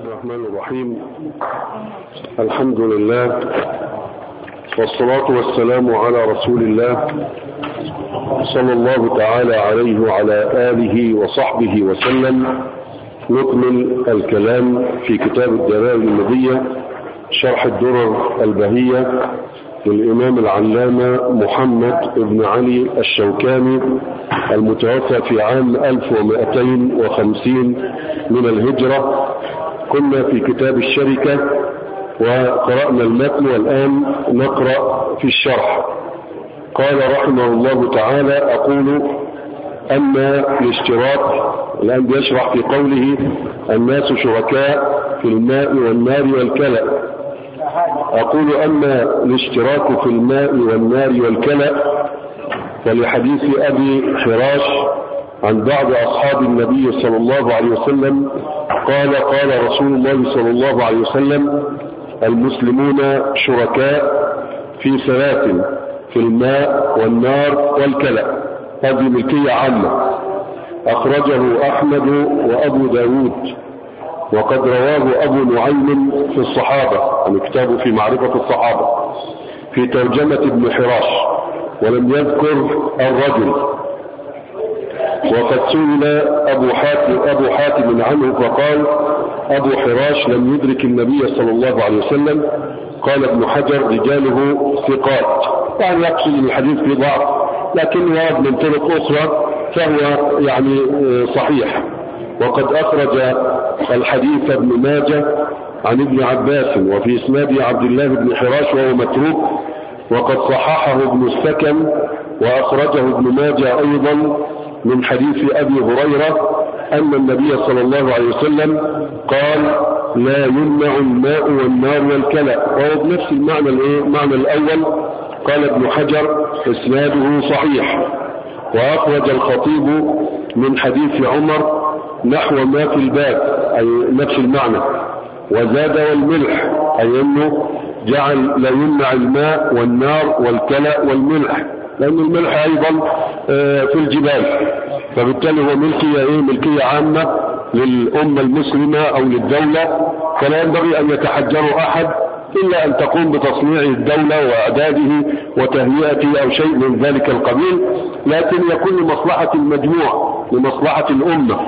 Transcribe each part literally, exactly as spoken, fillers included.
الرحمن الرحيم. الحمد لله والصلاة والسلام على رسول الله صلى الله تعالى عليه وعلى آله وصحبه وسلم. نكمل الكلام في كتاب الدلائل المدية شرح الدرر البهية للإمام العلامة محمد بن علي الشوكاني المتوفى في عام ألف ومئتين وخمسين من الهجرة. كنا في كتاب الشركة وقرأنا المتن والآن نقرأ في الشرح. قال رحمه الله تعالى: أقول أما الاشتراك، الآن بيشرح في قوله الناس شركاء في الماء والنار والكلأ. أقول أما الاشتراك في الماء والنار والكلأ فلحديث أبي حراش عن بعض أصحاب النبي صلى الله عليه وسلم قال: قال رسول الله صلى الله عليه وسلم: المسلمون شركاء في ثلاث، في الماء والنار والكلأ. هذه ملكية عامة، أخرجه أحمد وأبو داود، وقد رواه أبو نعيم في الصحابة، يعني كتابه في معرفة الصحابة، في ترجمة ابن حراش، ولم يذكر الرجل. وقد سئل أبو حاتم, أبو حاتم عنه فقال: أبو حراش لم يدرك النبي صلى الله عليه وسلم. قال ابن حجر: رجاله ثقات، يعني يقصد الحديث في ضعف، لكن ورد من طرق أخرى فهو يعني صحيح. وقد أخرج الحديث ابن ماجه عن ابن عباس، وفي إسناده عبد الله بن حراش وهو متروك، وقد صححه ابن السكن، وأخرجه ابن ماجه أيضا من حديث أبي هريرة أن النبي صلى الله عليه وسلم قال: لا يمنع الماء والنار والكلأ، وهو بنفس المعنى المعنى الأول. قال ابن حجر: إسناده صحيح. وأخرج الخطيب من حديث عمر نحو ما في الباب، أي نفس المعنى. وزاد: والملح، أي أنه جعل لا يمنع الماء والنار والكلأ والملح، لأن الملح أيضا في الجبال، فبالتالي هو ملكية إيه؟ ملكية عامة للأمة المسلمة أو للدولة، فلا ينبغي أن يتحجر أحد إلا أن تقوم بتصنيع الدولة وإعداده وتهيئته أو شيء من ذلك القبيل، لكن يكون لمصلحة المجموع، لمصلحة الأمة.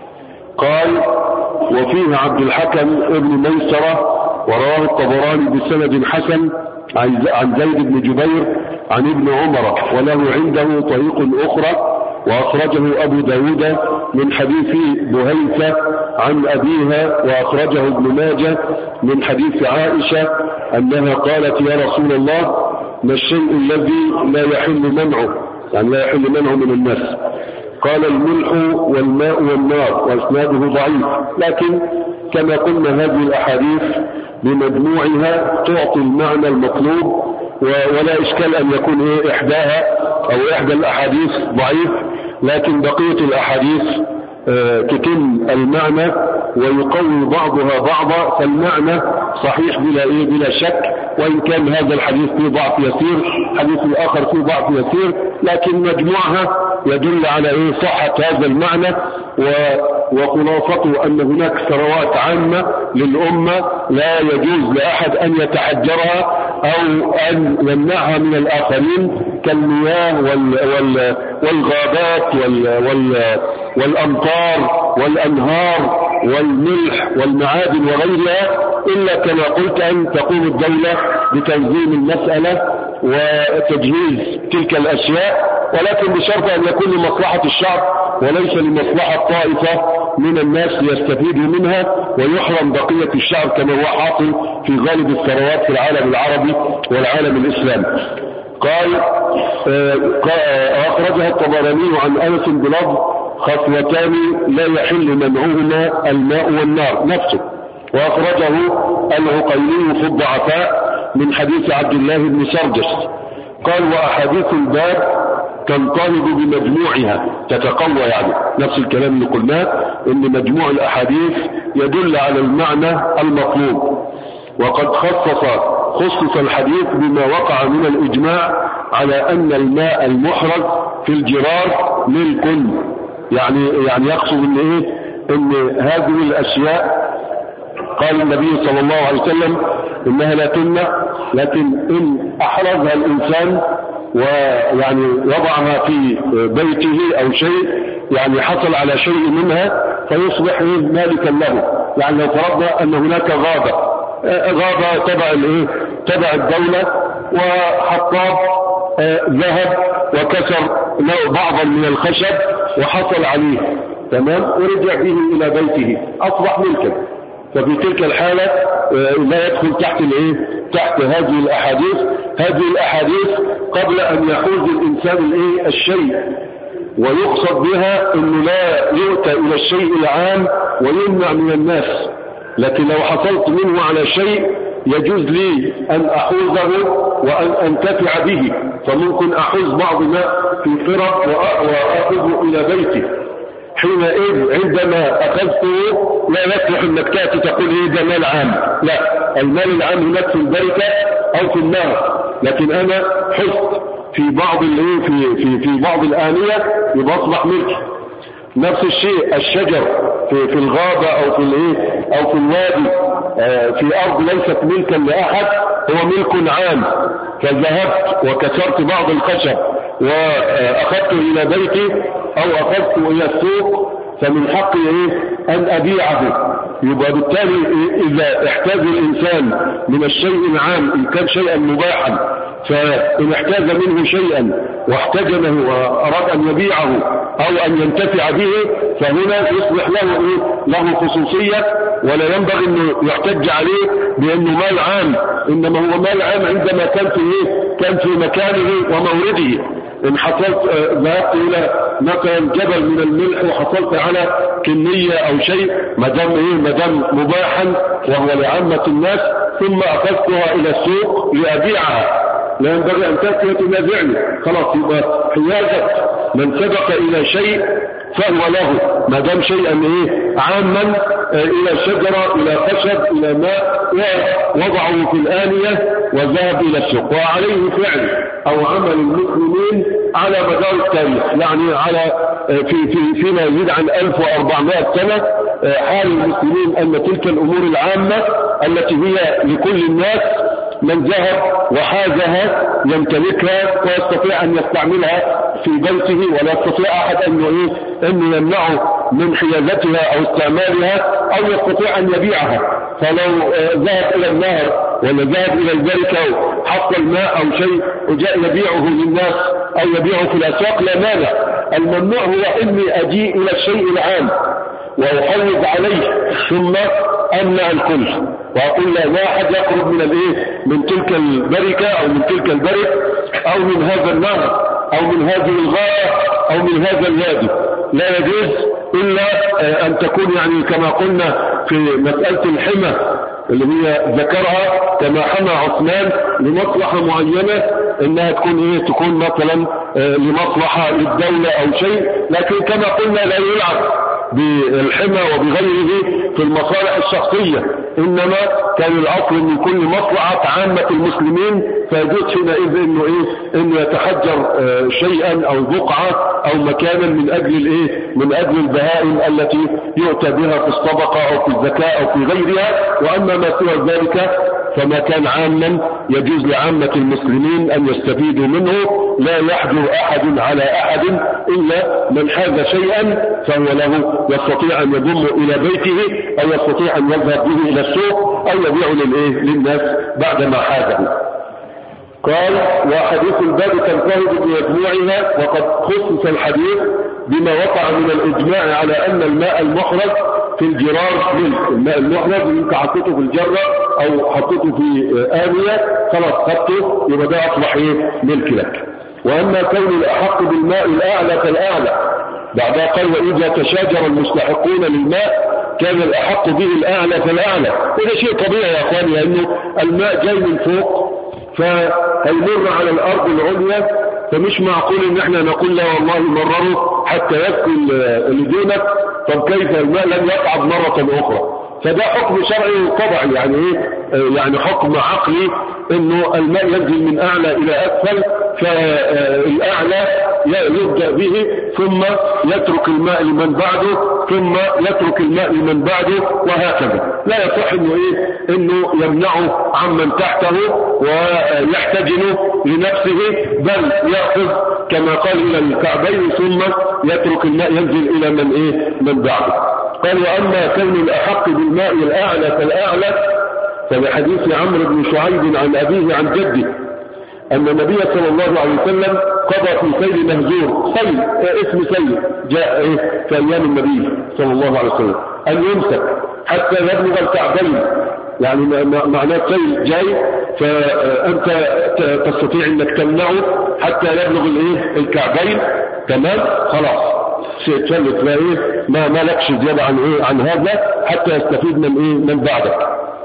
قال: وفيه عبد الحكم ابن ميسرة، ورواه الطبراني بسند حسن عن زيد بن جبير عن ابن عمر، وله عنده طريق أخرى، وأخرجه أبو داود من حديث بهيثة عن أبيها، وأخرجه ابن ماجه من حديث عائشة أنها قالت: يا رسول الله، ما الشيء الذي لا يحل منعه، يعني لا يحل منعه من الناس؟ قال: الملح والماء والنار، وإسناده ضعيف، لكن كما قلنا هذه الأحاديث بمجموعها تعطي المعنى المطلوب، ولا إشكال أن يكون إيه إحداها أو إحدى الأحاديث ضعيف، لكن بقية الأحاديث اه تتم المعنى ويقوي بعضها بعضا، فالمعنى صحيح بلا إيه بلا شك، وإن كان هذا الحديث فيه ضعف يسير، حديث الآخر فيه ضعف يسير، لكن مجموعها يدل على إيه صحة هذا المعنى. وخلاصته أن هناك ثروات عامة للأمة لا يجوز لأحد أن يتحجرها أو أن يمنعها من الآخرين، كالمياه وال وال والغابات وال وال والأمطار والأنهار والملح والمعادن وغيرها، إلا كما قلت أن تقوم الدولة بتنظيم المسألة وتجهيز تلك الأشياء، ولكن بشرط أن يكون لمصلحة الشعب وليس لمصلحة طائفة من الناس ليستفيدوا منها ويحرم بقية الشعب، كما هو حاصل في غالب الثروات في العالم العربي والعالم الإسلامي. قال: أخرجها الطبراني عن أنس بلفظ: خصلتان لا يحل منعهما الماء والنار، نفسه. وأخرجه العقيلي في الضعفاء من حديث عبد الله بن سرجس. قال: وأحاديث الباب تنطلب بمجموعها، تتقوى، يعني نفس الكلام اللي قلناه، ان مجموع الأحاديث يدل على المعنى المطلوب. وقد خصص خصص الحديث بما وقع من الإجماع على أن الماء المحرز في الجرار ملك، يعني يعني يقصد ان ايه ان هذه الاشياء قال النبي صلى الله عليه وسلم إنها لا تمنع، لكن إن أحرزها الإنسان ويعني وضعها في بيته أو شيء يعني حصل على شيء منها فيصبح مالكا له. يعني لو فرضنا أن هناك غابة غابة تبع الايه تبع الدولة، وحطاب ذهب وكسر بعضا من الخشب وحصل عليه تمام ورجع به إلى بيته أصبح ملكا. ففي تلك الحالة لا يدخل تحت الايه تحت هذه الأحاديث. هذه الأحاديث قبل أن يحوز الإنسان الايه الشيء، ويقصد بها أنه لا يؤتى إلى الشيء العام ويمنع من الناس. لكن لو حصلت منه على شيء يجوز لي أن أحوزه وأن أنتفع به، فممكن أحوز بعض ما في قرب وأخذه إلى بيتي. حينئذ عندما أخذته لا يصلح أنك تأتي تقول إيه ده مال عام، لا، المال العام هناك في البركة أو في النار، لكن أنا حست في بعض في في في بعض الآنية يبقى أصبح ملكي. نفس الشيء الشجر في, في الغابة أو في الايه أو في الوادي في أرض ليست ملكا لأحد، هو ملك عام، فذهبت وكسرت بعض الخشب وأخذته إلى بيتي أو أخذته إلى السوق فمن حقي إيه أن أبيعه. يبقى بالتالي إذا احتاج الإنسان من الشيء العام إن كان شيئا مباحا، فإن احتاج منه شيئا واحتجنه وأراد أن يبيعه أو أن ينتفع به فهنا يصبح له إيه؟ له خصوصية، ولا ينبغي أنه يحتج عليه بأنه مال عام، إنما هو مال عام عندما كان في إيه؟ كان في مكانه ومورده. إن حصلت ذهبت إلى مثلا جبل من الملح وحصلت على كمية أو شيء مدام إيه مدام مباحا وهو لعامة الناس، ثم أخذتها إلى السوق لأبيعها، لا ينبغي أن تأتي وتنازعني. خلاص يبقى حيازة من سبق إلى شيء فهو له ما دام شيئا إيه عاما إلى شجرة إلى خشب إلى ماء ووضعه في الآنية وذهب إلى السوق، وعليه فعل أو عمل المسلمين على مدار التاريخ، يعني على في في فيما يزيد عن ألف وأربعمائة سنة حال المسلمين أن تلك الأمور العامة التي هي لكل الناس من ذهب وحازها يمتلكها ويستطيع أن يستعملها في بيته، ولا يستطيع أحد أن أن يمنعه من حيازتها أو استعمالها أو يستطيع أن يبيعها. فلو ذهب إلى النهر ولا ذهب إلى البركة وحصل ماء أو شيء وجاء يبيعه للناس أو يبيعه في الأسواق لا مانع. الممنوع هو إني أجيء إلى الشيء العام وأحوز عليه ثم أمنع الكل وأقول لا واحد يقرب من الإيه من تلك البركة أو من تلك البرك أو من هذا النهر أو من هذه الغابة أو من هذا الوادي، لا يجوز إلا أن تكون يعني كما قلنا في مسألة الحمى اللي هي ذكرها كما حمى عثمان لمصلحة معينة، إنها تكون إيه تكون مثلا لمصلحة للدولة أو شيء، لكن كما قلنا لا يلعب بالحمى وبغيره في المصالح الشخصية، إنما كان الأصل من كل مصلحة عامة المسلمين، فيجوز حينئذ إنه إيه إنه يتحجر شيئا أو بقعة أو مكانا من أجل الإيه من أجل البهائم التي يؤتى بها في الصدقة أو في الزكاة أو في غيرها. وأما ما سوى ذلك فما كان عاما يجوز لعامة المسلمين أن يستفيدوا منه، لا يحجر أحد على أحد إلا من حاز شيئا فهو له يستطيع أن يضم إلى بيته أو يستطيع أن يذهب به إلى السوق أو يبيع للإيه للناس بعدما حازه. قال وحديث الباب تنفرد بمجموعها، وقد خصص الحديث بما وقع من الإجماع على أن الماء المحرز في الجرار ملك. الماء المحرز اللي انت حطيته في الجرة أو حطيته في آنية خلاص خدته يبقى ده أصبح إيه ملك لك. وأما كون الأحق بالماء الأعلى فالأعلى، بعدها قال وإذا تشاجر المستحقون للماء كان الأحق به الأعلى فالأعلى. وده شيء طبيعي يا أخواني، لأنه الماء جاي من فوق فهيمر على الأرض العليا، فمش معقول ان احنا نقول لا والله مرره حتى يسكن اللي دونك. طب كيف الماء لم يقعد مرة أخرى؟ فده حكم شرعي طبعي، يعني ايه يعني حكم عقلي انه الماء ينزل من اعلى الى اسفل، فالاعلى يبدأ به ثم يترك الماء لمن بعده ثم يترك الماء لمن بعده وهكذا. لا يصح انه ايه انه يمنعه عمن تحته ويحتجنه لنفسه، بل يأخذ كما قال الى الكعبين ثم يترك الماء ينزل الى من ايه من بعده. قال واما كون الاحق بالماء الاعلى فالاعلى فلحديث عمرو بن شعيب عن ابيه عن جده أن النبي صلى الله عليه وسلم قضى في سيل مهجور، سيل اسم سيل جاء في أيام النبي صلى الله عليه وسلم أن يمسك حتى يبلغ الكعبين، يعني معناه سيل جاي فأنت تستطيع أنك تمنعه حتى يبلغ الايه الكعبين، تمام خلاص تشلت لا ايه ما ما لكش زيادة عن ايه عن هذا حتى يستفيد من ايه من بعدك.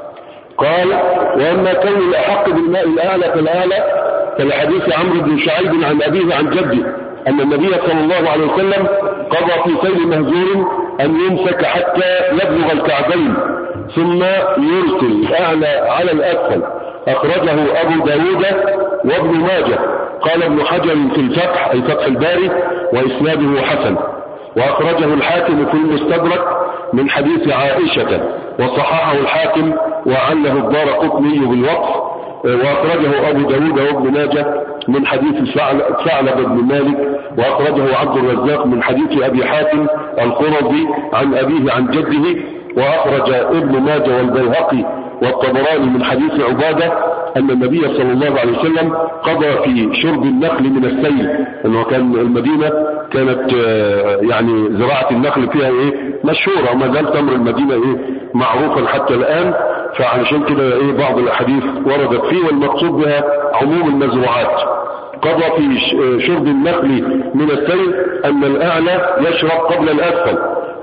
قال وأما كون الأحق بالماء الأعلى فالأعلى فلحديث عمرو بن شعيب عن أبيه عن جده أن النبي صلى الله عليه وسلم قضى في سيل مهجور أن يمسك حتى يبلغ الكعبين ثم يرسل الأعلى على الأسفل. أخرجه أبو داود وابن ماجه. قال ابن حجر في الفتح أي فتح الباري وإسناده حسن. وأخرجه الحاكم في المستدرك من حديث عائشة وصححه الحاكم وعله الدارقطني بالوقف. وأخرجه أبو داود وابن ماجه من حديث ثعلب بن مالك. وأخرجه عبد الرزاق من حديث أبي حاتم القرظي عن أبيه عن جده. وأخرج ابن ماجه والبيهقي والطبراني من حديث عبادة أن النبي صلى الله عليه وسلم قضى في شرب النخل من السيل، أنه كان المدينة كانت يعني زراعة النخل فيها إيه مشهورة وما زال تمر المدينة إيه معروفا حتى الآن، فعشان كده إيه بعض الأحاديث وردت فيه والمقصود بها عموم المزروعات. قضى في شرب النخل من السيل أن الأعلى يشرب قبل الأسفل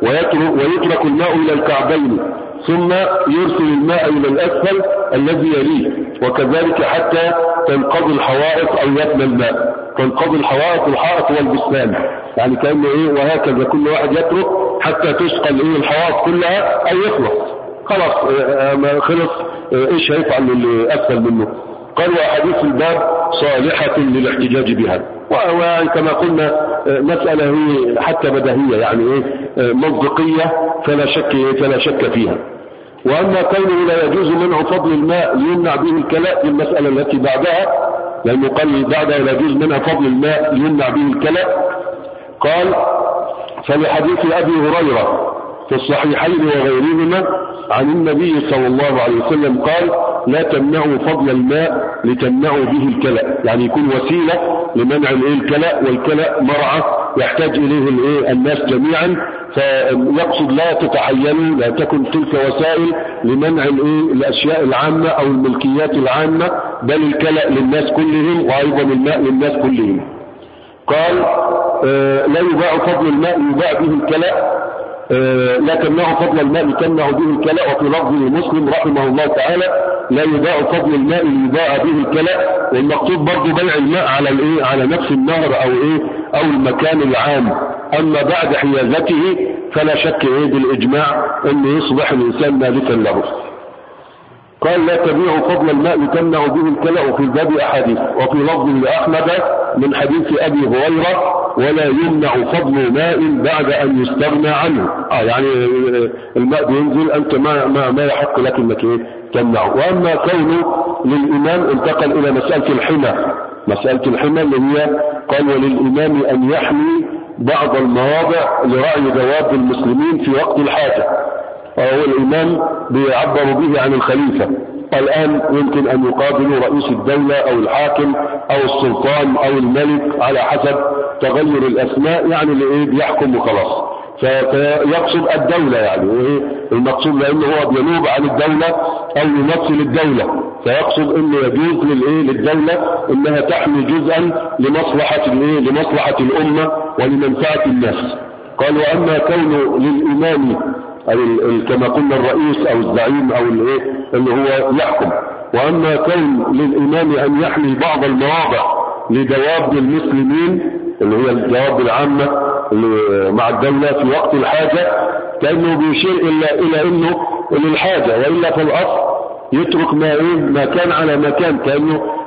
ويترك الماء إلى الكعبين ثم يرسل الماء إلى الأسفل الذي يليه، وكذلك حتى تنقضي الحوائط أو يفنى الماء. تنقضي الحوائط الحائط والبستان، يعني كأنه إيه وهكذا كل واحد يترك حتى تسقى الإيه الحوائط كلها أو يخلص خلاص ما خلص إيش هيفعل اللي أسفل منه. قال وأحاديث الباب صالحة للاحتجاج بها، وكما قلنا مسألة هي حتى بديهية يعني إيه منطقية فلا شك فلا شك فيها. وأما كونه لا يجوز منع فضل الماء ليمنع به الكلاء في المسألة التي بعدها، لأنه قال بعدها لا يجوز منع فضل الماء ليمنع به الكلاء. قال فلحديث أبي هريرة في الصحيحين وغيرهما عن النبي صلى الله عليه وسلم قال لا تمنعوا فضل الماء لتمنعوا به الكلاء، يعني يكون وسيلة لمنع الكلاء، والكلاء مرعى يحتاج إليه الايه الناس جميعا، فيقصد لا تتعينوا لا تكن تلك وسائل لمنع الايه الأشياء العامة أو الملكيات العامة، بل الكلاء للناس كلهم وأيضا الماء للناس كلهم. قال آه لا يباع فضل الماء يباع به الكلاء، آه لا تمنعوا فضل الماء لتمنعوا به الكلاء. وفي لفظ مسلم رحمه الله تعالى لا يباع فضل الماء ليباع به الكلاء، والمقصود برضه بيع الماء على الايه على نفس النهر او ايه او المكان العام. اما بعد حيازته فلا شك ايه بالاجماع انه يصبح الانسان مالكا له. قال لا تبيعوا فضل الماء لتمنعوا به الكلاء. وفي الباب احاديث، وفي لفظ لاحمد من حديث ابي هريره ولا يمنع فضل ماء بعد ان يستغنى عنه. اه يعني الماء بينزل انت ما ما, ما يحق لك انك ايه تمنعه. واما كونه للامام انتقل الى مساله الحمى. مساله الحمى اللي هي قال وللامام ان يحمي بعض المواضع لرعي دواب المسلمين في وقت الحاجه. وهو الامام بيعبر به عن الخليفه. الآن يمكن أن يقابلوا رئيس الدولة أو الحاكم أو السلطان أو الملك على حسب تغير الأسماء، يعني اللي بيحكم وخلاص. فيقصد الدولة يعني المقصود لأنه هو بينوب عن الدولة أو يمثل الدولة، فيقصد أنه يجوز للدولة أنها تحمي جزءا لمصلحة لمصلحة الأمة ولمنفعة الناس. قال وأما كونه للإمام كما قلنا الرئيس او الزعيم او الايه اللي هو يحكم. واما كون للامام ان يحمي بعض المواضع لدواب المسلمين اللي هي الدواب العامة اللي مع الدولة في وقت الحاجة، كأنه بيشير إلا الى انه للحاجة، والا في الاصل يترك ما ايه ما كان على ما كان، كأنه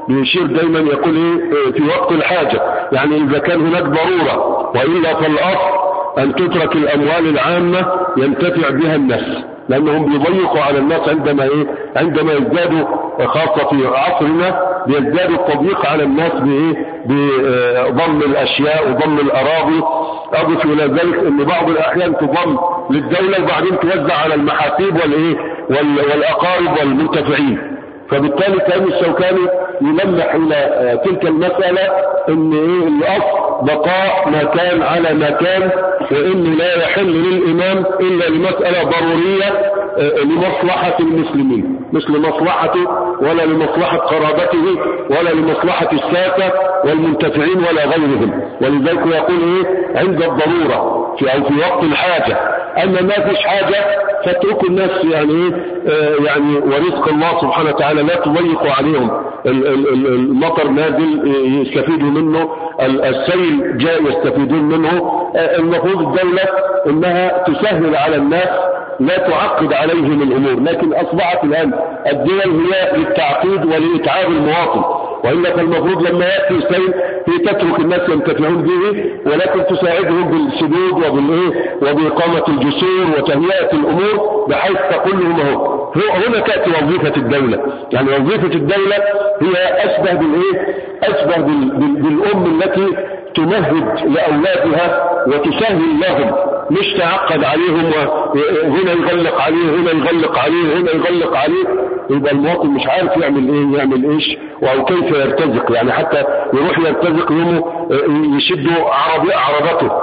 بيشير دايما يقول ايه في وقت الحاجة، يعني اذا كان هناك ضرورة، وإلا فالاصل ان تترك الاموال العامة ينتفع بها الناس، لانهم بيضيقوا على الناس عندما ايه عندما يزدادوا، خاصة في عصرنا بيزدادوا التضييق على الناس بايه بضم الاشياء وضم الاراضي. اضف الى ذلك ان بعض الاحيان تضم للدولة وبعدين توزع على المحاسيب والايه والاقارب والمنتفعين. فبالتالي كان الشوكاني يلمح الى تلك المسألة ان ايه الاصل بقاء ما كان على ما كان، وان لا يحل للامام الا لمسألة ضرورية لمصلحة المسلمين، مثل مصلحته ولا لمصلحة قرابته ولا لمصلحة الساسة والمنتفعين ولا غيرهم. ولذلك يقول ايه عند الضرورة في او في وقت الحاجة. اما ما فيش حاجة فاتركوا الناس يعني ايه آه يعني ورزق الله سبحانه وتعالى لا تضيقوا عليهم، المطر نازل يستفيدوا منه، السيل جاء يستفيدون منه. آه المفروض الدولة انها تسهل على الناس لا تعقد عليهم الامور، لكن اصبحت الان الدول هي للتعقيد ولإتعاب المواطن، وإلا فالمفروض لما يأتي السيل هي تترك الناس ينتفعون به، ولكن تساعدهم بالسدود وبالايه وبإقامة الجسور وتهيئة الامور بحيث تقول لهم اهو. هنا تأتي وظيفة الدولة، يعني وظيفة الدولة هي اشبه بالايه اشبه بالام التي تمهد لأولادها وتسهل لهم، مش تعقد عليهم وهنا يغلق عليه هنا يغلق عليه هنا يغلق عليه، يبقى المواطن مش عارف يعمل ايه يعمل ايش او كيف يرتزق. يعني حتى يروح يرتزق يومه يشدوا عربي عربته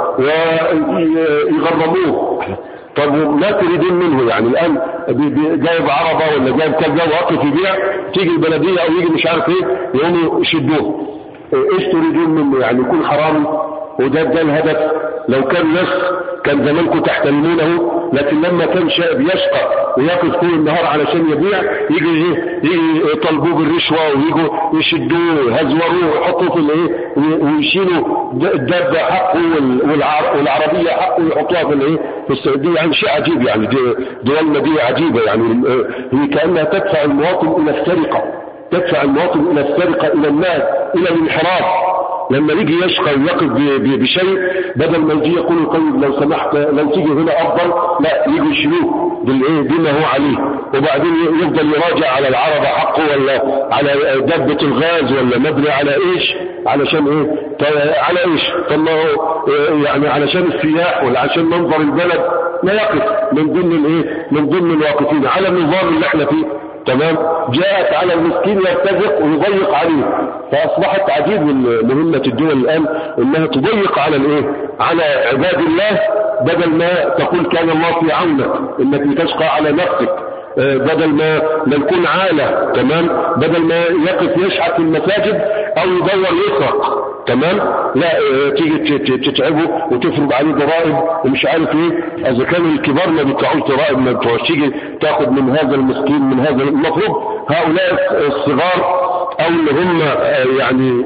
ويغرموه. طب ما تريدون منه؟ يعني الان جايب عربة ولا جايب كذا وقف يبيع، تيجي البلدية او يجي مش عارف ايه يقوموا يشدوه. ايش تريدون منه؟ يعني يكون حرام؟ وده ده الهدف. لو كان نص كان زمانكم تحترمونه، لكن لما كان شاب يشقى ويقف طول النهار علشان يبيع يجي ايه يجي يطالبوه بالرشوه ويجوا يشدوه يهزوروه ويحطوه في الايه ويشيلوا الدابه حقه والعربيه حقه ويحطوها في الايه في السعوديه. يعني شيء عجيب، يعني دولنا دي عجيبه، يعني هي كانها تدفع المواطن الى السرقه، تدفع المواطن الى السرقه الى الناس الى الانحراف. لما يجي يشقى ويقف بشيء بدل ما يجي يقول طيب لو سمحت لو تيجي هنا افضل، لا يجي يشيلوه بالايه بما هو عليه، وبعدين يفضل يراجع على العربة حقه ولا على دبة الغاز ولا مبني على ايش علشان ايه على ايش. طب ما هو يعني علشان السياح ولا عشان منظر البلد لا يقف من ضمن الايه من ضمن الواقفين على النظام اللي احنا فيه. تمام. جاءت على المسكين يرتزق ويضيق عليه، فاصبحت عجيب من مهمة الدول الان انها تضيق على الايه على عباد الله، بدل ما تقول كان الله في عونك انك تشقى على نفسك، بدل ما نكون عالة. تمام. بدل ما يقف يشحت في المساجد او يدور يسرق. تمام. لا تيجي تتعبه وتفرض عليه ضرائب ومش عارف ايه. اذا كانوا الكبار ما بيدفعوش ضرائب ما بتوعش، تيجي تاخد من هذا المسكين من هذا. المفروض هؤلاء الصغار او اللي هم يعني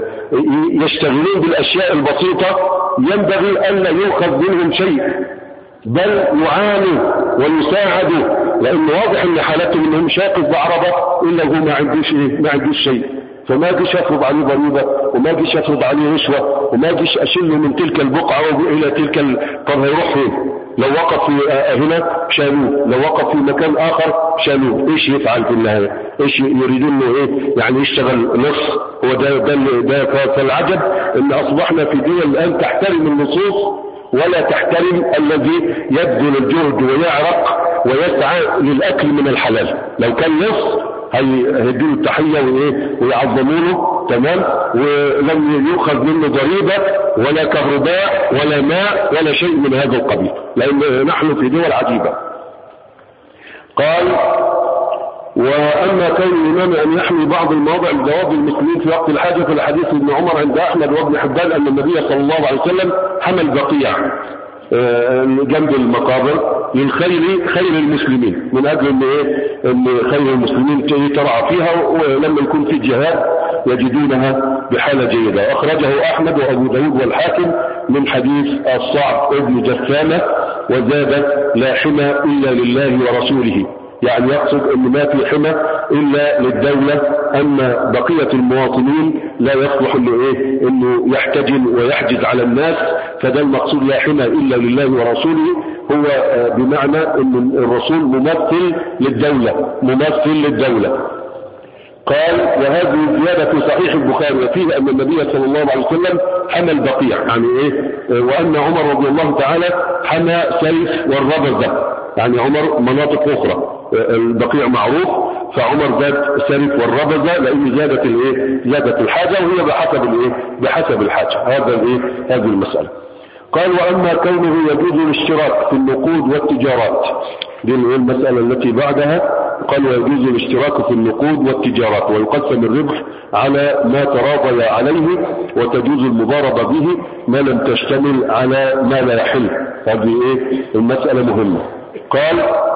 يشتغلون بالاشياء البسيطة ينبغي ان لا يؤخذ منهم شيء، بل يعانوا ويساعدوا، لان واضح ان حالتهم انهم شاقف بعربة الا هو ما عندوش ايه ما عندوش شيء. فما جيش افرض عليه ضريبة وما جيش افرض عليه رشوة وما جيش اشله من تلك البقعة الى تلك ال... طب هيروح فين؟ لو وقف في هنا شالوه، لو وقف في مكان اخر شالوه. ايش يفعل في النهاية؟ ايش يريدون له ايه؟ يعني يشتغل نص. هو ده ده, ده فالعجب ان اصبحنا في دول الان تحترم النصوص ولا تحترم الذي يبذل الجهد ويعرق ويسعى للأكل من الحلال. لو كان نص هيديله التحية ويعظمونه. تمام. ولم يؤخذ منه ضريبة ولا كهرباء ولا ماء ولا شيء من هذا القبيل، لأن نحن في دول عجيبة. قال: وأما كون الإمام أن يحمي بعض المواضع لجواب المسلمين في وقت الحاجة، فالحديث ابن عمر عند أحمد وابن حبان أن النبي صلى الله عليه وسلم حمل بقيع جنب المقابر للخير خير المسلمين، من أجل أن إيه خير المسلمين ترعى فيها، ولما يكون في جهاد يجدونها بحالة جيدة. وأخرجه أحمد وأبو داود والحاكم من حديث الصعب ابن جثامة، وزاد: لا حمى إلا لله ورسوله. يعني يقصد ان ما في حمى الا للدولة، اما بقية المواطنين لا يصلح انه ايه انه يحتجن ويحجز على الناس، فده المقصود لا حمى الا لله ورسوله. هو بمعنى ان الرسول ممثل للدولة، ممثل للدولة. قال وهذه الزيادة في صحيح البخاري وفيه أن النبي صلى الله عليه وسلم حمى البقيع، يعني إيه، وأن عمر رضي الله تعالى حمى سيف والربزة، يعني عمر مناطق أخرى، البقيع معروف، فعمر زاد سيف والربزة لأن زادت الإيه، زادت الحاجة، وهي بحسب الإيه، بحسب الحاجة. هذا الإيه، هذه المسألة. قال وأما كونه يجوز الاشتراك في النقود والتجارات، دي المسألة التي بعدها. قال ويجوز الاشتراك في النقود والتجارات ويقسم الربح على ما تراضي عليه، وتجوز المضاربة به ما لم تشتمل على ما لا يحل. هذه ايه المسألة مهمة. قال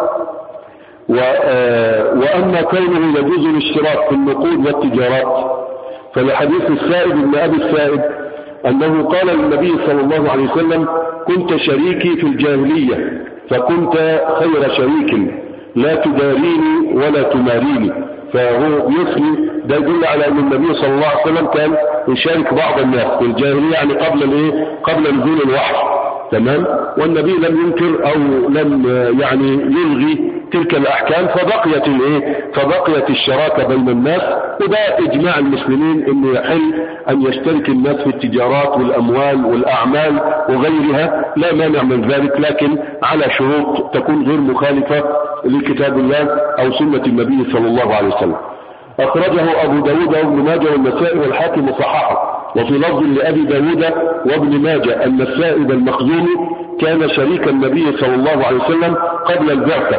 وأما كونه يجوز الاشتراك في النقود والتجارات فلحديث السائب بن أبي السائب أنه قال للنبي صلى الله عليه وسلم كنت شريكي في الجاهلية فكنت خير شريك لا تداريني ولا تماريني. فهو يثني، ده يدل على أن النبي صلى الله عليه وسلم كان يشارك بعض الناس في الجاهلية، يعني قبل الايه، قبل نزول الوحي، تمام. والنبي لم ينكر او لم يعني يلغي تلك الاحكام، فبقيت الايه، فبقيت الشراكه بين الناس. وده اجماع المسلمين انه يحل ان يشترك الناس في التجارات والاموال والاعمال وغيرها، لا مانع من ذلك، لكن على شروط تكون غير مخالفه لكتاب الله او سنه النبي صلى الله عليه وسلم. اخرجه ابو داود وابن ماجه والنسائي والحاكم وصححه. وفي لفظ لأبي داود وابن ماجه أن السائب المخزومي كان شريك النبي صلى الله عليه وسلم قبل البعثة.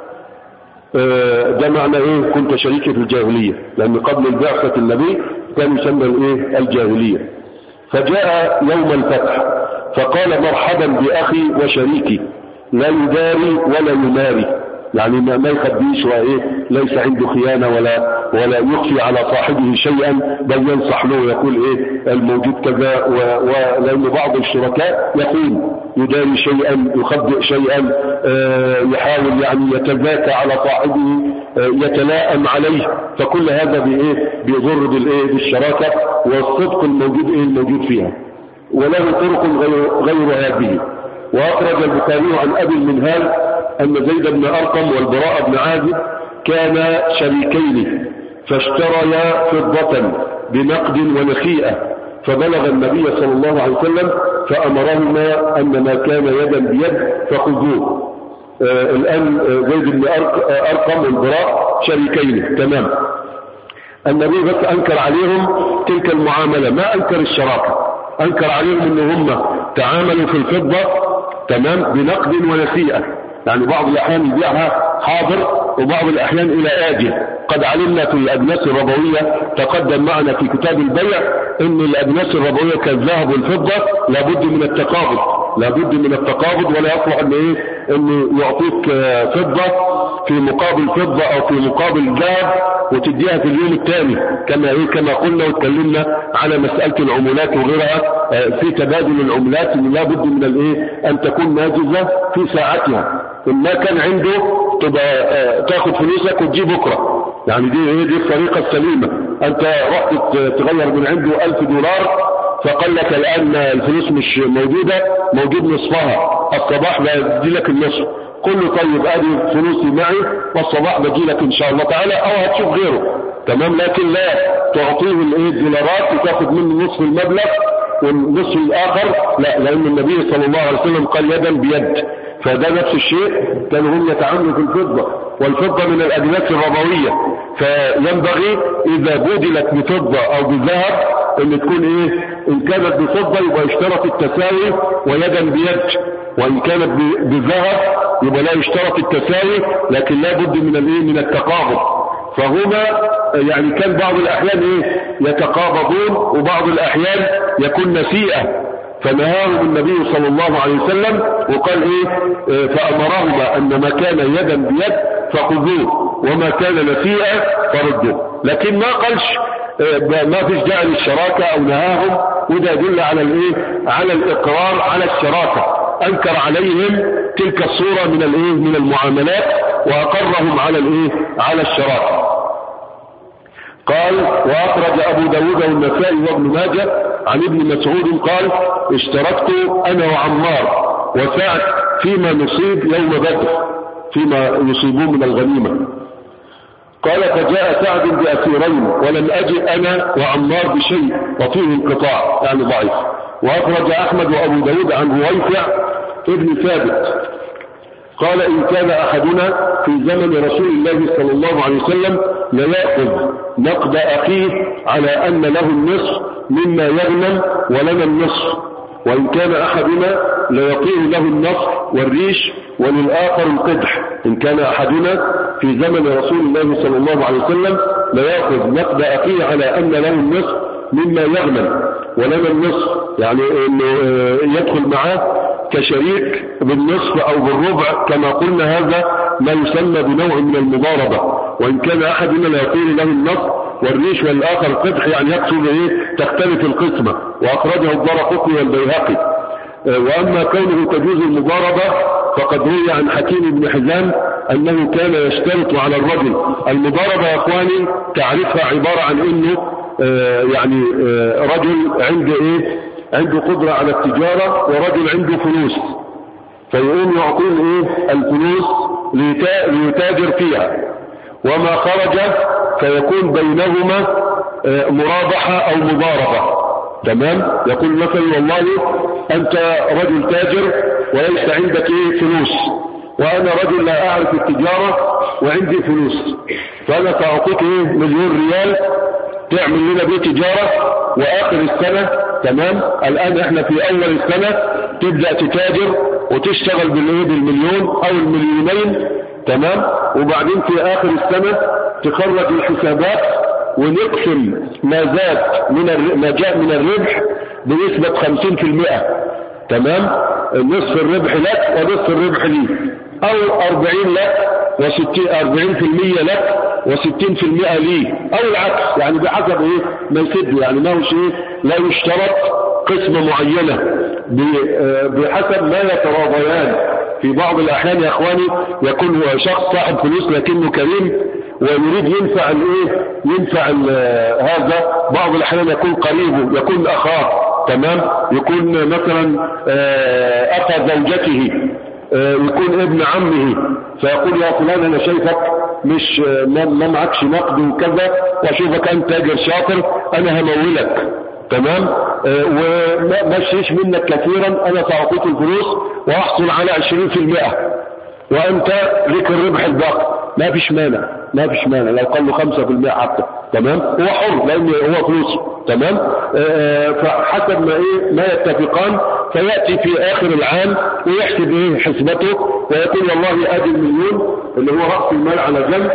ده معنى ايه كنت شريكي في الجاهلية، لأن قبل البعثة النبي كان يسمى الايه الجاهلية. فجاء يوم الفتح فقال مرحبا بأخي وشريكي لا يداري ولا يماري، يعني ما يخبيش وايه، ليس عنده خيانة ولا ولا يخفي على صاحبه شيئا، بل ينصح له يقول ايه الموجود كذا، ولأن بعض الشركاء يقول يداري شيئا يخبئ شيئا، آه يحاول يعني يتذاكى على صاحبه، آه يتلائم عليه، فكل هذا بايه بيضر بالايه بالشراكة والصدق الموجود ايه الموجود فيها. وله طرق غير, غير هذه. واخرج البخاري عن ابي المنهال أن زيد بن أرقم والبراء بن عازب كانا شريكين فاشتريا فضة بنقد ونخيئة، فبلغ النبي صلى الله عليه وسلم فأمرهما أن ما كان يدا بيد فخذوه. آه الآن زيد بن أرقم والبراء شريكين، تمام. النبي بس أنكر عليهم تلك المعاملة، ما أنكر الشراكة، أنكر عليهم أن هم تعاملوا في الفضة، تمام، بنقد ونخيئة، يعني بعض الأحيان يبيعها حاضر وبعض الأحيان إلى آجل. قد علمنا في الأجناس الربوية تقدم معنا في كتاب البيع إن الأجناس الربوية كالذهب والفضة لابد من التقابض، لابد من التقابض، ولا يصلح إن إيه إنه يعطيك فضة في مقابل فضة أو في مقابل ذهب وتديها في اليوم الثاني، كما إيه كما قلنا وتكلمنا على مسألة العمولات وغيرها في تبادل العملات، إن لابد من الإيه أن تكون ناجزة في ساعتها. إن ما كان عنده تبقى تاخد فلوسك وتجيب بكرة، يعني دي ايه دي الطريقة السليمة. انت رحت تغير من عنده ألف دولار فقال لك الآن الفلوس مش موجودة، موجود نصفها، الصباح بدي لك النصف، قل له طيب ادي فلوسي معي والصباح بدي لك ان شاء الله تعالى، او هتشوف غيره، تمام. لكن لا تعطيه الايه الدولارات وتاخد منه نصف المبلغ والنصف الاخر، لا، لان النبي صلى الله عليه وسلم قال يدا بيد. فده نفس الشيء، كانوا هم يتعاملوا في الفضة، والفضة من الأجناس الربوية، فينبغي إذا بودلت بفضة أو بذهب إن تكون إيه، إن كانت بفضة يبقى يشترط التساوي ويدا بيد، وإن كانت بذهب يبقى لا يشترط التساوي، لكن لا بد من الإيه من التقابض. فهما يعني كان بعض الأحيان إيه يتقابضون، وبعض الأحيان يكون نسيئة، فنهاهم النبي صلى الله عليه وسلم وقال ايه فأمرهما ان ما كان يدا بيد فخذوه وما كان نسيئا فردوه، لكن ما قالش ما فيش داعي للشراكة او نهاهم، وده يدل على الايه على الاقرار على الشراكة. انكر عليهم تلك الصورة من الايه من المعاملات وأقرهم على الايه على الشراكة. قال وأخرج أبو داود والنسائي وابن ماجه عن ابن مسعود قال اشتركت أنا وعمار وسعد فيما نصيب يوم بدر، فيما يصيبون من الغنيمة. قال فجاء سعد بأسيرين ولم أجد أنا وعمار بشيء وفيه انقطاع يعني ضعيف. وأخرج أحمد وأبو داود عن رويفع ابن ثابت قال إن كان أحدنا في زمن رسول الله صلى الله عليه وسلم ليأخذ نقد أخيه على أن له النصف مما يغنم ولنا النصف، وإن كان أحدنا ليطير له النصف والريش وللآخر القدح. إن كان أحدنا في زمن رسول الله صلى الله عليه وسلم ليأخذ نقد أخيه على أن له النصف مما يغنم ولنا النصف، يعني إنه يدخل معاه كشريك بالنصف أو بالربع كما قلنا، هذا ما يسمى بنوع من المضاربة. وإن كان أحدنا ليطير له النصف والريش والآخر القدح، يعني يقصد إيه تختلف القسمة. وأخرجه الدارقطني والبيهقي. وأما كونه تجوز المضاربة فقد روي عن حكيم بن حزام أنه كان يشترط على الرجل. المضاربة يا أخواني تعرفها عبارة عن أنه آه يعني آه رجل عنده إيه عنده قدرة على التجارة ورجل عنده فلوس، فيقوم يعطيه إيه الفلوس ليتاجر فيها، وما خرج فيكون بينهما آه مرابحة أو مضاربة. تمام. يقول مثلا والله أنت رجل تاجر وليس عندك إيه فلوس، وأنا رجل لا أعرف التجارة وعندي فلوس، فأنا سأعطيك إيه مليون ريال تعمل لنا بيه تجارة، وآخر السنة تمام الآن إحنا في أول السنة تبدأ تتاجر وتشتغل بالإيه بالمليون أو المليونين. تمام. وبعدين في آخر السنة تخرج الحسابات ونقسم ما زاد من ما جاء من الربح بنسبة خمسين في المئة. تمام. نصف الربح لك ونصف الربح لي، او اربعين لك وستين اربعين في المية لك وستين في المئة لي، او العكس، يعني بحسب ايه ما يسد. يعني ما هو شيء لا يشترط قسمة معينة، بحسب ما يتراضيان. في بعض الاحيان يا اخواني يكون هو شخص صاحب فلوس لكنه كريم ويريد ينفع الايه ينفع هذا. بعض الاحيان يكون قريبه، يكون اخاه، تمام، يكون مثلا اخا زوجته، يكون ابن عمه، فيقول يا فلان انا شايفك مش ما معكش نقد وكذا، واشوفك انت تاجر شاطر، انا همولك. تمام. وما اشيش منك كثيرا، انا ساعطيك الفلوس واحصل على عشرين في المئة وانت لك الربح الباقي. ما فيش مانع، ما فيش مانع لو قال له خمسة في المئة حتى. تمام. هو حر لان هو فلوسه. تمام. آه فحسب ما ايه ما يتفقان، فيأتي في اخر العام ويحسب ايه حسبته ويقول والله ادي المليون اللي هو رأس المال على جنب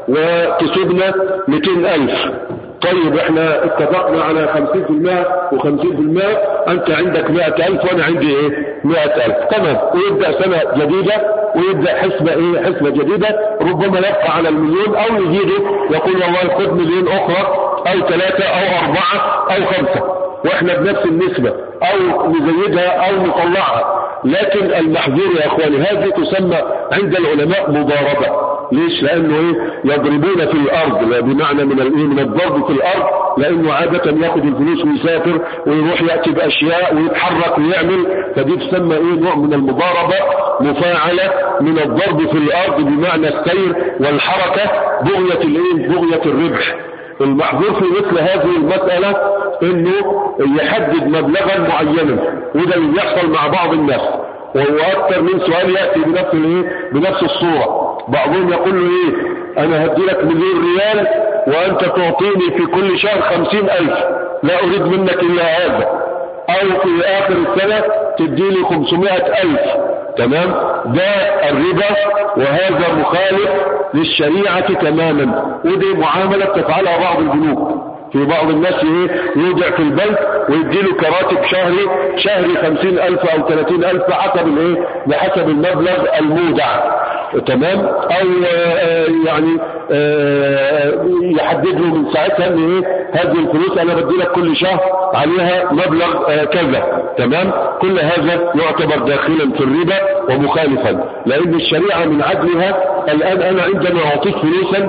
وكسبنا مئتين الف. طيب احنا اتفقنا على خمسين في المئة وخمسين في المئة، انت عندك مئة الف وانا عندي ايه مئة الف. تمام. ويبدأ سنة جديدة ويبدأ حسبة ايه حسبة جديدة، ربما يبقى على المليون او يزيده، يقول والله خد مليون اخرى او ثلاثة او اربعة او خمسة، واحنا بنفس النسبة او نزيدها او نطلعها. لكن المحظور يا اخواني هذه تسمى عند العلماء مضاربة. ليش؟ لانه ايه يضربون في الارض، لا بمعنى من الايه من الضرب في الارض، لانه عادة ياخذ الفلوس ويسافر ويروح يأتي باشياء ويتحرك ويعمل، فدي تسمى ايه نوع من المضاربة مفاعلة من الضرب في الارض بمعنى السير والحركة، بغية الايه بغية الربح. المحظور في مثل هذه المسألة انه يحدد مبلغا معينا، وده اللي بيحصل مع بعض الناس، وهو اكثر من سؤال يأتي بنفس الايه بنفس الصورة. بعضهم يقول له ايه انا هدي لك مليون ريال وانت تعطيني في كل شهر خمسين الف، لا اريد منك الا هذا، او في اخر السنة تديني خمسمائة الف. تمام. ده الربا، وهذا مخالف للشريعة تماما، ودي معاملة تفعلها بعض البنوك. في بعض الناس ايه يودع في البنك ويديله كراتب شهري شهري خمسين الف او ثلاثين الف حسب الايه بحسب المبلغ المودع. تمام، او يعني يحدد له من ساعتها ان ايه هذه الفلوس انا بدي لك كل شهر عليها مبلغ كذا. تمام، كل هذا يعتبر داخلا في الربا ومخالفا، لان الشريعة من عدلها الان انا عندما اعطيك فلوسا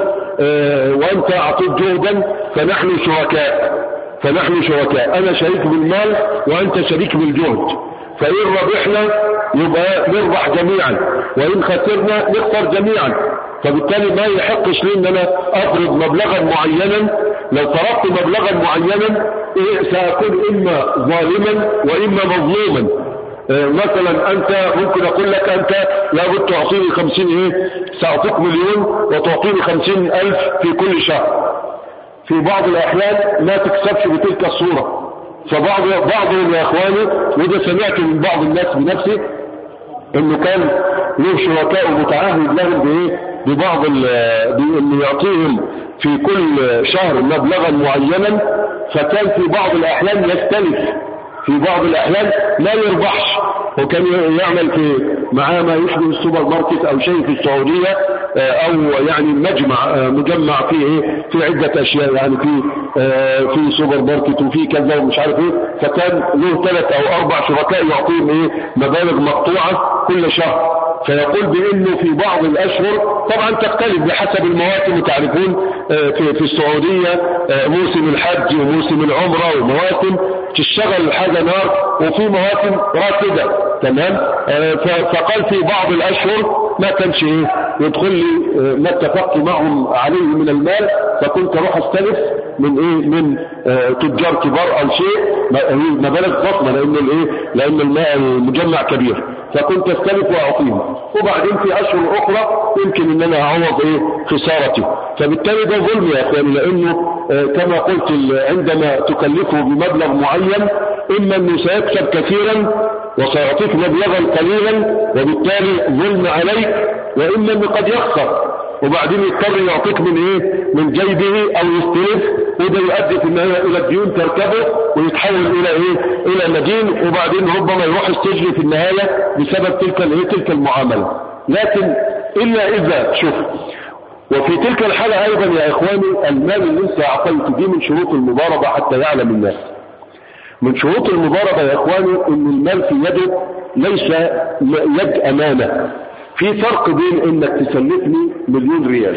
وانت اعطيت جهدا فنحن شركاء، فنحن شركاء، انا شريك بالمال وانت شريك بالجهد، فإن ربحنا يبقى نربح جميعا، وإن خسرنا نخسر جميعا. فبالتالي ما يحقش لي ان انا افرض مبلغا معينا، لو فرضت مبلغا معينا إيه سأكون اما ظالما واما مظلوما. إيه مثلا انت ممكن اقول لك انت لابد تعطيني خمسين ايه سأعطيك مليون وتعطيني خمسين الف في كل شهر، في بعض الاحيان ما تكسبش بتلك الصورة. فبعض بعضهم يا اخواني، وده سمعت من بعض الناس بنفسه، انه كان له شركاء متعهد لهم بايه ببعض بانه يعطيهم في كل شهر مبلغا معينا، فكان في بعض الاحيان يختلف، في بعض الاحيان لا يربحش، وكان يعمل في معاه ما يشبه السوبر ماركت او شيء في السعودية، او يعني مجمع مجمع فيه ايه في عدة اشياء، يعني في في سوبر ماركت وفي كذا ومش عارف ايه، فكان له ثلاث او اربع شركاء يعطيهم ايه مبالغ مقطوعة كل شهر. فيقول بانه في بعض الاشهر طبعا تختلف بحسب المواسم، تعرفون في في السعودية موسم الحج وموسم العمرة ومواسم تشتغل الحاجة نار، وفي مواسم راكدة. تمام، فقال في بعض الاشهر ما كانش ايه يدخل لي ما اتفقت معهم عليه من المال، فكنت اروح استلف من ايه من اه تجار كبار او شيء مبالغ ضخمه، لان الايه لان الماء المجمع كبير، فكنت استلف واعطيهم، وبعدين في اشهر اخرى يمكن ان انا اعوض ايه خسارتي. فبالتالي ده ظلم يا اخواني، لانه اه كما قلت عندما تكلفه بمبلغ معين اما انه سيكسب كثيرا وسيعطيك مبلغا قليلا وبالتالي ظلم عليك، واما انه قد يخسر وبعدين يضطر يعطيك من ايه من جيبه او يستلف، وده يؤدي في النهايه الى الديون تركبه ويتحول الى ايه الى مدين، وبعدين ربما يروح السجن في النهايه بسبب تلك الايه تلك المعامله. لكن الا اذا شوف، وفي تلك الحاله ايضا يا اخواني المال اللي انت اعطيته دي من شروط المضاربه حتى يعلم الناس. من شروط المضاربه يا اخواني ان المال في يده ليس يد امانه. في فرق بين انك تسلفني مليون ريال،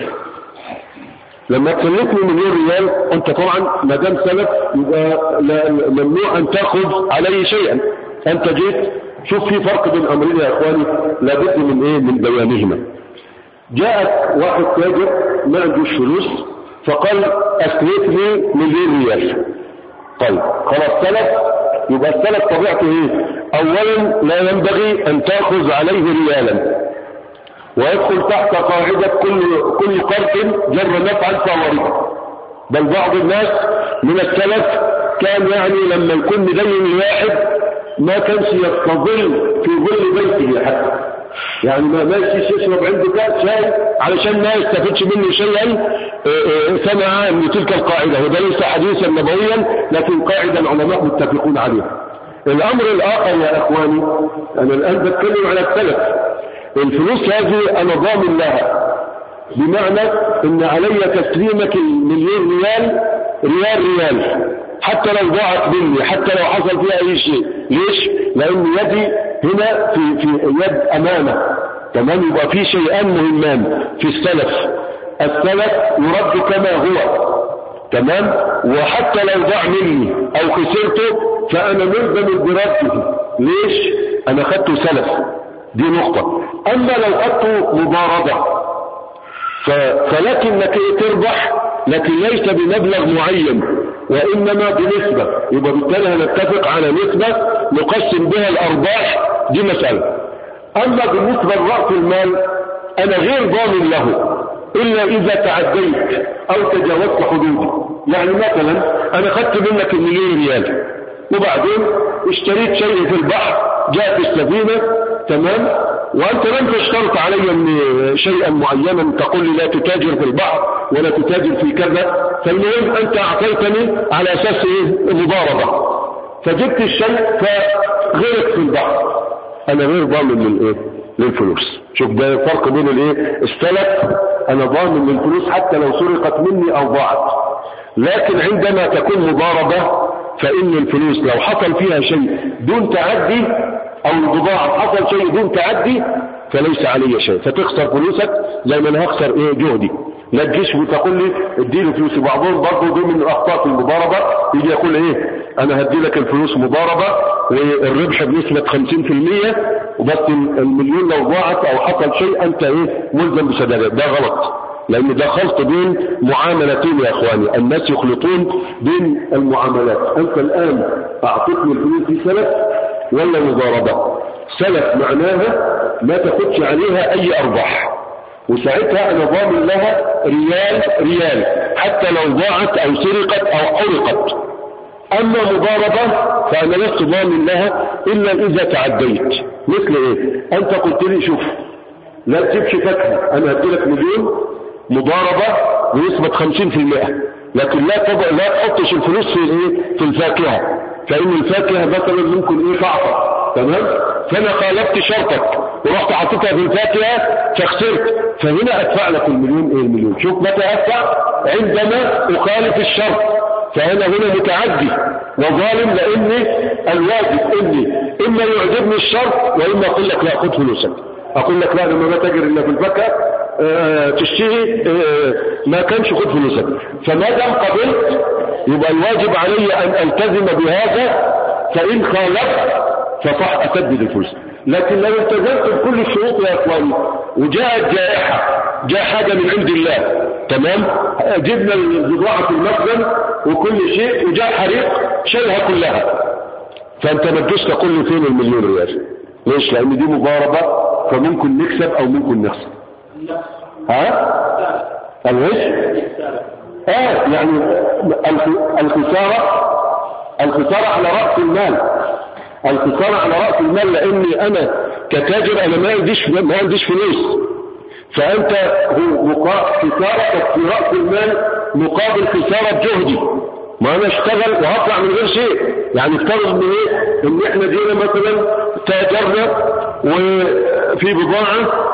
لما تسلفني مليون ريال انت طبعا ما دام سلف يبقى ممنوع ان تاخذ عليه شيئا، انت جيت. شوف في فرق بين امرين يا اخواني لابد من ايه من بيانهما. جاءك واحد تاجر ما عندوش فلوس فقال اسلفني مليون ريال، طيب خلاص سلف، يبقى السلف طبيعته ايه؟ اولا لا ينبغي ان تاخذ عليه ريالا، ويدخل تحت قاعدة كل كل قرض جر نفعا فهو ربا. بل بعض الناس من السلف كان يعني لما يكون مدين لواحد ما كانش يستظل في ظل بيته حتى، يعني ما ماشيش يشرب عنده كاس شاي علشان ما يستفدش منه شيئا. سمع من تلك القاعدة، وده ليس حديثا نبويا لكن قاعدة العلماء متفقون عليها. الامر الاخر يا اخواني، انا الان بتكلم على السلف، الفلوس هذه انا ضامن لها، بمعنى ان علي تسليمك المليون ريال ريال ريال حتى لو ضاعت مني، حتى لو حصل فيها اي شيء. ليش؟ لان يدي هنا في في يد امانه. تمام، يبقى في شيئان مهمان في السلف، السلف يرد كما هو، تمام، وحتى لو ضاع مني او خسرته فانا ملزم برده. ليش؟ انا خدته سلف، دي نقطة. اما لو خدته مضاربة فلكنك تربح، لكن ليس بمبلغ معين وانما بنسبة، يبقى بالتالي هنتفق على نسبة نقسم بها الارباح، دي مسألة. اما بالنسبة لرأس المال انا غير ضامن له الا اذا تعديت او تجاوزت حدودي. يعني مثلا انا خدت منك المليون ريال وبعدين اشتريت شيء في البحر، جاءت السفينة، تمام، وانت لم تشترط علي شيئا معينا تقول لي لا تتاجر في البحر ولا تتاجر في كذا، فالمهم انت اعطيتني على اساس ايه مضاربة، فجبت الشيء فغيرت في البحر، انا غير ضامن من ايه للفلوس. شوف ده الفرق بين الايه؟ السلف انا ضامن للفلوس حتى لو سرقت مني او ضاعت، لكن عندما تكون مضاربة فإن الفلوس لو حصل فيها شيء دون تعدي أو البضاعة حصل شيء دون تعدي فليس علي شيء، فتخسر فلوسك زي ما انا هخسر ايه جهدي. لا تجيش وتقول لي اديني فلوسي. بعضهم برضه دول من الاخطاء في المضاربة، يجي يقول ايه انا هدي لك الفلوس مضاربة والربح بنسبة خمسين في المية وبس المليون لو ضاعت او حصل شيء انت ايه ملزم بسدادها. ده غلط، لان ده خلط بين معاملتين يا اخواني. الناس يخلطون بين المعاملات. انت الان اعطيتني الفلوس دي سلف ولا مضاربة؟ سلف معناها ما تاخدش عليها اي ارباح، وساعتها انا ضامن لها ريال ريال حتى لو ضاعت او سرقت او حرقت. اما مضاربة فانا لست ضامن لها الا اذا تعديت. مثل ايه؟ انت قلت لي شوف لا تجيبش فاكهة، انا هدي لك مليون مضاربة بنسبة خمسين في المئة، لكن لا تضع لا تحطش الفلوس في ايه في الفاكهة، فان الفاكهة مثلا ممكن ايه تعطل، تمام؟ فانا خالفت شرطك ورحت حطيتها في الفاكهة فخسرت، فهنا ادفع لك المليون. ايه المليون؟ شوف متى ادفع؟ عندما اخالف الشرط، فانا هنا متعدي وظالم، لان الواجب اني اما يعجبني الشرط واما اقول لك لا خد فلوسك. اقول لك لا لما ما تجر الا في الفاكهة اه تشتري اه ما كانش خد فلوسك. فما دام قبلت يبقى الواجب علي ان التزم بهذا، فان خالفت فصح اسدد الفلوس. لكن لو التزمت بكل الشروط يا اخواني وجاءت جائحة، جاء حاجة من عند الله، تمام؟ جبنا البضاعة في المخزن وكل شيء وجاء حريق شالها كلها، فانت ما تجيش تقول لي فين المليون ريال. ليش؟ لان دي مضاربة، فممكن نكسب او ممكن نخسر. ها؟ الوش؟ اه يعني الخسارة الخسارة على رأس المال، الخسارة على رأس المال، لاني انا كتاجر انا ما عنديش ما عنديش فلوس، فانت هو خسارتك في رأس المال مقابل خسارة جهدي. ما انا اشتغل وهطلع من غير شيء. يعني افترض ان ايه ان احنا جينا مثلا تاجرنا وفي بضاعة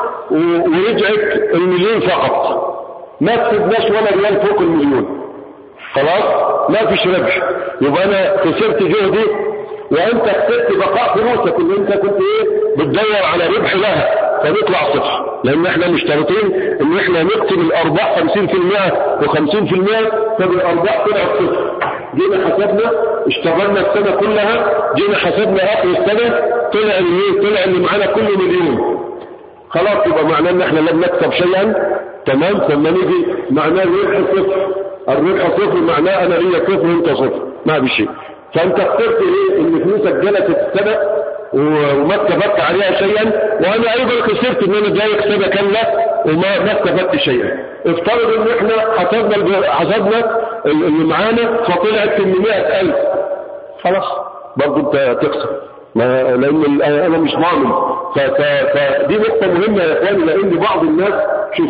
ورجعت المليون فقط، ما كسبناش ولا ريال فوق المليون، خلاص ما فيش ربح، يبقى انا خسرت جهدي وانت خسرت بقاء فلوسك اللي انت كنت ايه بتدور على ربح لها، فنطلع صفر. لان احنا مشترطين ان احنا نقسم الارباح خمسين في المئة وخمسين في المئة، فالارباح طلعت صفر. جينا حسبنا اشتغلنا السنة كلها، جينا حسبنا اخر السنة طلع اللي طلع اللي معانا كل مليون، خلاص يبقى معناه ان احنا لم نكسب شيئا، تمام؟ ثم نيجي معناه الربح صفر، الربح صفر معناه انا هي صفر وانت صفر، ما في شيء. فانت خسرت ايه؟ ان فلوسك جلست السنة وما استفدت عليها شيئا، وانا ايضا خسرت ان انا جاي اكسبها كامله وما ما استفدت شيئا. افترض ان احنا حسبنا حسبنا اللي معانا فطلعت ثمانمائة ألف، خلاص برضه انت تخسر، ما لان انا مش ضامن. فدي نقطه مهمه يا اخواني، لان بعض الناس شوف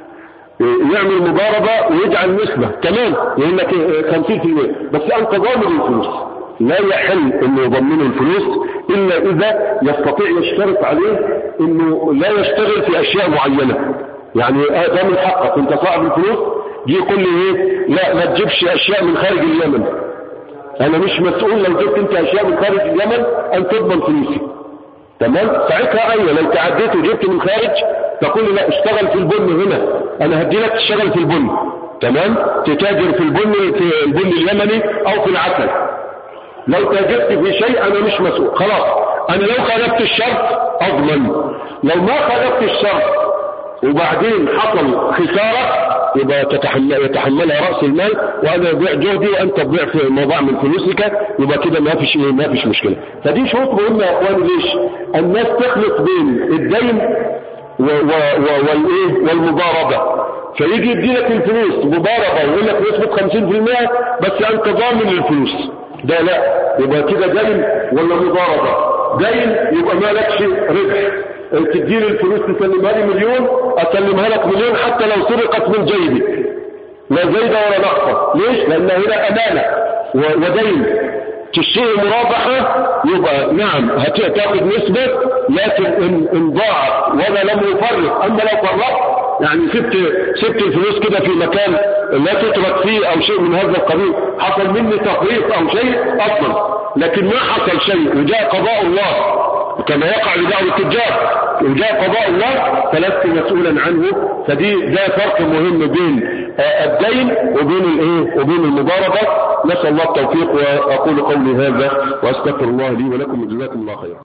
يعمل مضاربه ويجعل نسبه، تمام يقول لك خمسين في المئة، بس انت ضامن الفلوس. لا يحل انه يضمنه الفلوس الا اذا يستطيع يشترط عليه انه لا يشتغل في اشياء معينة. يعني ده من حقك، انت صاحب الفلوس جي يقول لي ايه لا ما تجيبش اشياء من خارج اليمن، انا مش مسؤول لو جبت انت اشياء من خارج اليمن ان تضمن فلوسي، تمام؟ ساعتها ايوه لو تعديت وجبت من خارج تقول لي لا اشتغل في البن هنا، انا هدي لك تشتغل في البن، تمام؟ تتاجر في البن في البن اليمني او في العسل. لو تاجرت في شيء انا مش مسؤول، خلاص انا لو خالفت الشرط اضمن. لو ما خالفت الشرط وبعدين حصل خسارة يبقى تتحمل يتحملها رأس المال، وانا اضيع جهدي وانت تضيع في موضوع من فلوسك، يبقى كده ما فيش ايه ما فيش مشكلة. فدي شروط مهمة يا اخواني. ليش الناس تخلط بين الدين والايه والمضاربة؟ فيجي يديلك الفلوس مضاربة ويقول لك نسبة خمسين في المئة بس انت ضامن للفلوس، ده لا، يبقى كده دين ولا مضاربة؟ دين يبقى ما لكش ربح، تديني الفلوس تسلمها لي مليون اسلمها لك مليون حتى لو سرقت من جيبي، لا زايدة ولا نقصة. ليش؟ لان هنا امانة ودين. تشتري مرابحة يبقى نعم هتاخد نسبة لكن إن, إن ضاعت وأنا لم أفرق. أما لو فرقت يعني سبت سبت الفلوس كده في مكان لا تترك فيه أو شيء من هذا القبيل، حصل مني تفريط أو شيء أصلا، لكن ما حصل شيء وجاء قضاء الله كما يقع لبعض التجار وجاء قضاء الله فلست مسؤولا عنه. فدي ده فرق مهم بين الدين وبين الايه وبين المضاربه. نسال الله التوفيق، واقول قولي هذا واستغفر الله لي ولكم، وجزاكم الله خيرا.